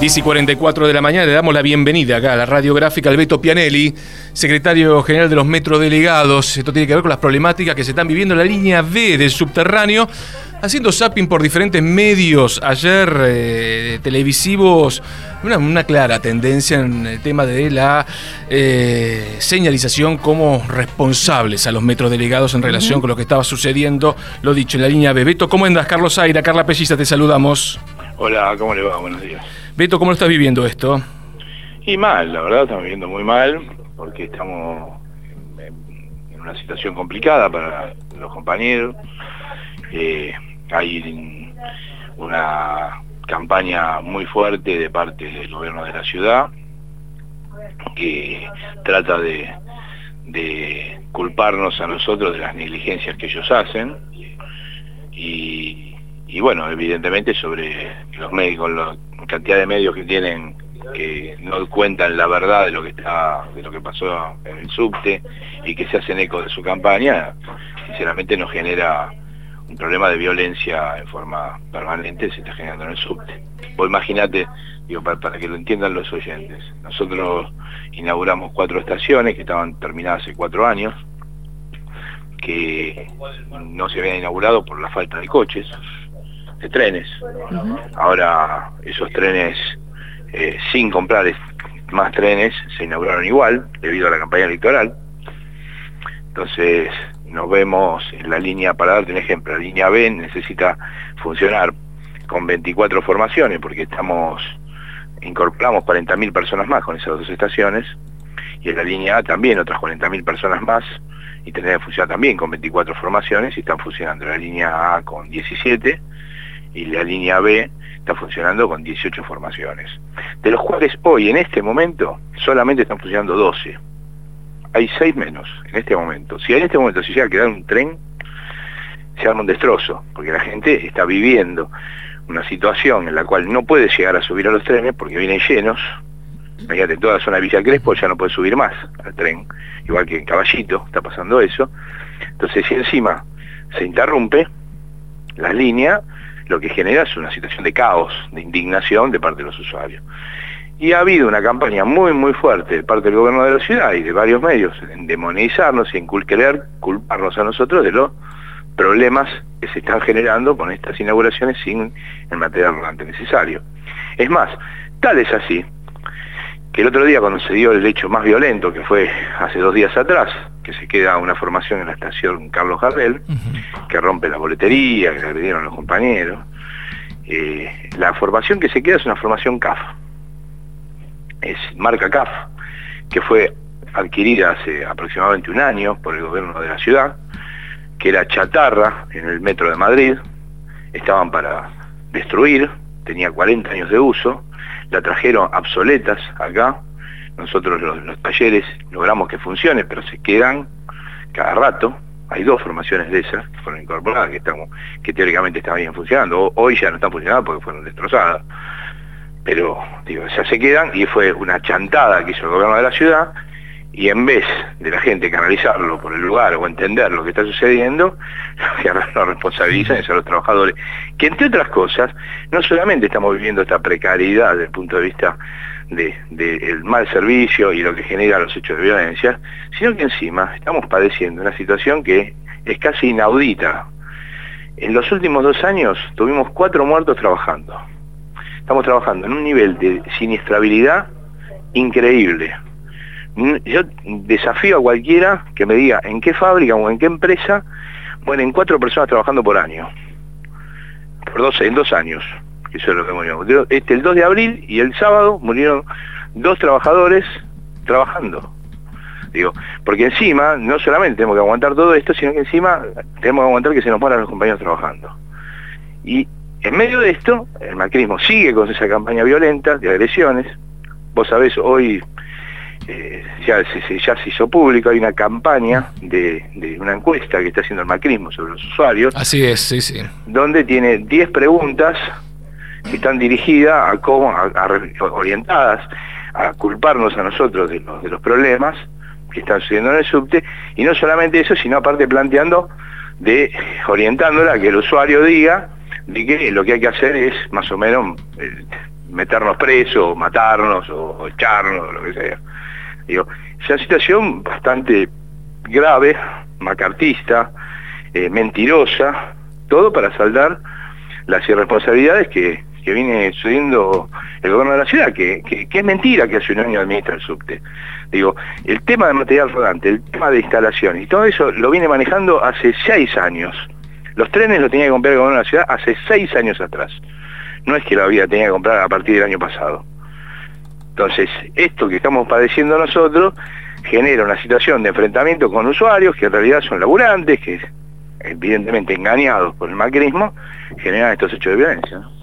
10:44 de la mañana, le damos la bienvenida acá a la radiográfica al Beto Pianelli, secretario general de los metrodelegados. Esto tiene que ver con las problemáticas que se están viviendo en la línea B del subterráneo, haciendo zapping por diferentes medios ayer televisivos, una clara tendencia en el tema de la señalización como responsables a los metrodelegados en relación con lo que estaba sucediendo, lo dicho, en la línea B. Beto, ¿cómo andas? Carlos Zaira, Carla Pelliza, te saludamos. Hola, ¿cómo le va? Buenos días. Beto, ¿cómo lo estás viviendo esto? Y mal, la verdad, estamos viviendo muy mal, porque estamos en una situación complicada para los compañeros. Hay una campaña muy fuerte de parte del gobierno de la ciudad que trata de culparnos a nosotros de las negligencias que ellos hacen y bueno, evidentemente sobre los medios, la cantidad de medios que tienen que no cuentan la verdad de lo que pasó en el subte y que se hacen eco de su campaña, sinceramente nos genera un problema de violencia en forma permanente, se está generando en el subte. Vos imaginate, digo, para que lo entiendan los oyentes, nosotros inauguramos 4 estaciones que estaban terminadas hace 4 años, que no se habían inaugurado por la falta de coches, de trenes. Ahora esos trenes, sin comprar más trenes, se inauguraron igual, debido a la campaña electoral. Entonces nos vemos en la línea, para darte un ejemplo, la línea B necesita funcionar con 24 formaciones, porque incorporamos 40.000 personas más con esas 2 estaciones, y en la línea A también otras 40.000 personas más, y tendría que funcionar también con 24 formaciones, y están funcionando la línea A con 17, y la línea B está funcionando con 18 formaciones, de los cuales hoy, en este momento, solamente están funcionando 12. Hay 6 menos en este momento. Si en este momento se llega a quedar un tren, se arma un destrozo, porque la gente está viviendo una situación en la cual no puede llegar a subir a los trenes porque vienen llenos. Fíjate, toda la zona de Villa Crespo ya no puede subir más al tren, igual que en Caballito está pasando eso. Entonces, si encima se interrumpe la línea, lo que genera es una situación de caos, de indignación de parte de los usuarios. Y ha habido una campaña muy muy fuerte de parte del gobierno de la ciudad y de varios medios en demonizarnos y en querer culparnos a nosotros de los problemas que se están generando con estas inauguraciones sin el material rodante necesario. Es más, tal es así que el otro día, cuando se dio el hecho más violento, que fue hace 2 días atrás, que se queda una formación en la estación Carlos Gardel, que rompe la boletería, que le agredieron a los compañeros, la formación que se queda es una formación CAF, es marca CAF, que fue adquirida hace aproximadamente 1 año por el gobierno de la ciudad, que era chatarra en el metro de Madrid, estaban para destruir, tenía 40 años de uso, la trajeron obsoletas acá, nosotros los talleres logramos que funcione, pero se quedan cada rato. Hay 2 formaciones de esas que fueron incorporadas, que teóricamente estaban bien funcionando, hoy ya no están funcionando porque fueron destrozadas, pero digo, ya se quedan, y fue una chantada que hizo el gobierno de la ciudad, y en vez de la gente canalizarlo por el lugar o entender lo que está sucediendo, lo responsabilizan es a los trabajadores, que entre otras cosas, no solamente estamos viviendo esta precariedad desde el punto de vista del mal servicio y lo que genera los hechos de violencia, sino que encima estamos padeciendo una situación que es casi inaudita. En los últimos 2 años tuvimos 4 muertos trabajando. Estamos trabajando en un nivel de siniestrabilidad increíble. Yo desafío a cualquiera que me diga en qué fábrica o en qué empresa mueren 4 personas trabajando por año. En 2 años. Eso es lo que murieron. El 2 de abril y el sábado murieron 2 trabajadores trabajando. Digo, porque encima no solamente tenemos que aguantar todo esto, sino que encima tenemos que aguantar que se nos mueran los compañeros trabajando. Y en medio de esto, el macrismo sigue con esa campaña violenta de agresiones. Vos sabés, hoy ya se hizo público, hay una campaña de una encuesta que está haciendo el macrismo sobre los usuarios. Así es, sí, sí. Donde tiene 10 preguntas que están dirigidas orientadas a culparnos a nosotros de los problemas que están sucediendo en el subte, y no solamente eso, sino aparte orientándola a que el usuario diga de que lo que hay que hacer es más o menos meternos presos, matarnos o echarnos, lo que sea. Digo, es una situación bastante grave, macartista, mentirosa, todo para saldar las irresponsabilidades que viene sucediendo el gobierno de la ciudad, que es mentira que hace un año administra el subte. Digo, el tema de material rodante, el tema de instalaciones y todo eso lo viene manejando hace 6 años. Los trenes los tenía que comprar el gobierno de la ciudad hace 6 años atrás. No es que lo tenía que comprar a partir del año pasado. Entonces, esto que estamos padeciendo nosotros genera una situación de enfrentamiento con usuarios que en realidad son laburantes, que evidentemente engañados por el macrismo, generan estos hechos de violencia, ¿no?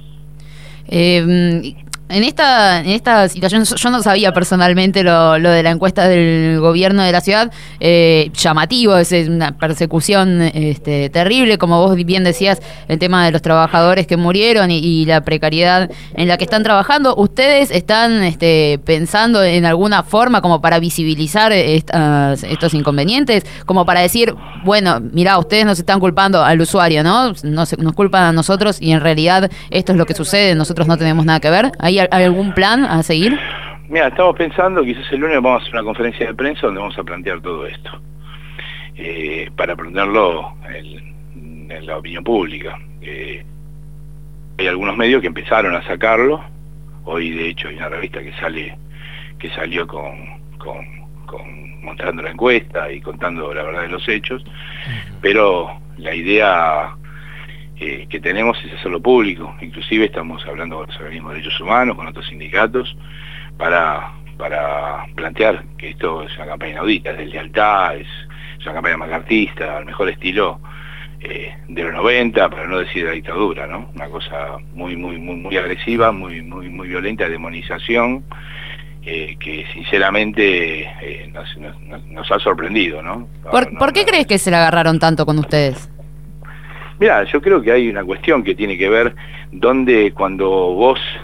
En esta situación, yo no sabía personalmente lo de la encuesta del gobierno de la ciudad, llamativo, es una persecución terrible, como vos bien decías, el tema de los trabajadores que murieron y la precariedad en la que están trabajando. ¿Ustedes están pensando en alguna forma como para visibilizar estos inconvenientes? Como para decir, bueno, mirá, ustedes nos están culpando al usuario, ¿no? Nos culpan a nosotros y en realidad esto es lo que sucede, nosotros no tenemos nada que ver. ¿Hay algún plan a seguir? Mira, estamos pensando, quizás el lunes vamos a hacer una conferencia de prensa donde vamos a plantear todo esto, para ponerlo en la opinión pública. Hay algunos medios que empezaron a sacarlo, hoy de hecho hay una revista que salió mostrando la encuesta y contando la verdad de los hechos, pero la idea que tenemos es hacerlo público. Inclusive estamos hablando con los organismos de derechos humanos, con otros sindicatos, para plantear que esto es una campaña inaudita, es de lealtad, es una campaña macartista, al mejor estilo de los 90, para no decir de la dictadura, ¿no? Una cosa muy agresiva, muy violenta, de demonización, que sinceramente nos ha sorprendido, ¿no? ¿Por qué crees que se la agarraron tanto con ustedes? Mira, yo creo que hay una cuestión que tiene que ver donde cuando vos